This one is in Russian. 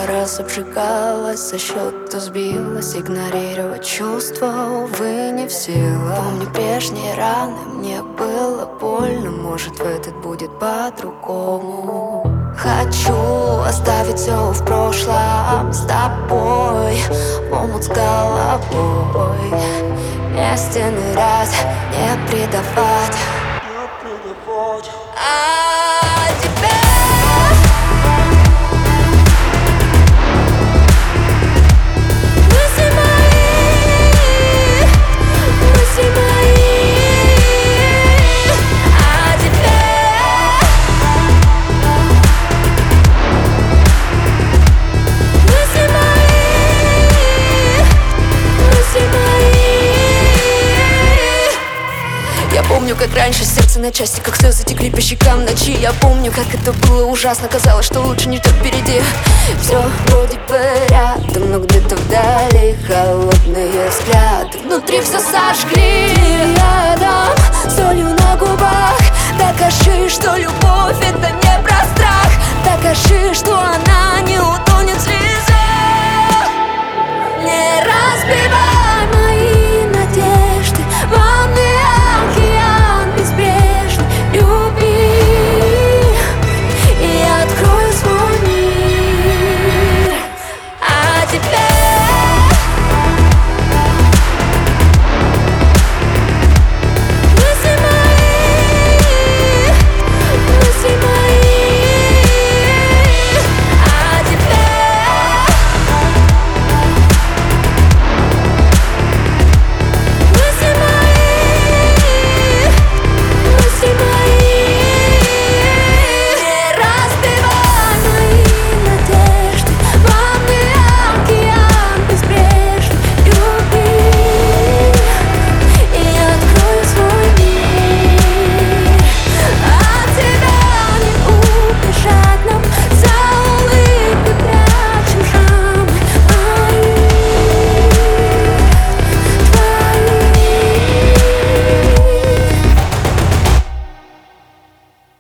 Сколько раз обжигалась, со счета сбилась. Игнорировать чувства, увы, не в силах. Помню прежние раны, мне было больно. Может, в этот будет по-другому. Хочу оставить все в прошлом с тобой, в омут с головой. Вместе нырять, не предавать. А теперь помню, как раньше сердце на части, как слезы текли по щекам ночи. Я помню, как это было ужасно, казалось, что лучше не ждет впереди. Все вроде бы рядом, но где-то вдали холодные взгляды. Внутри все сожгли. Рядом, солью на губах. Докажи, что любовь это не про страх. Докажи, что она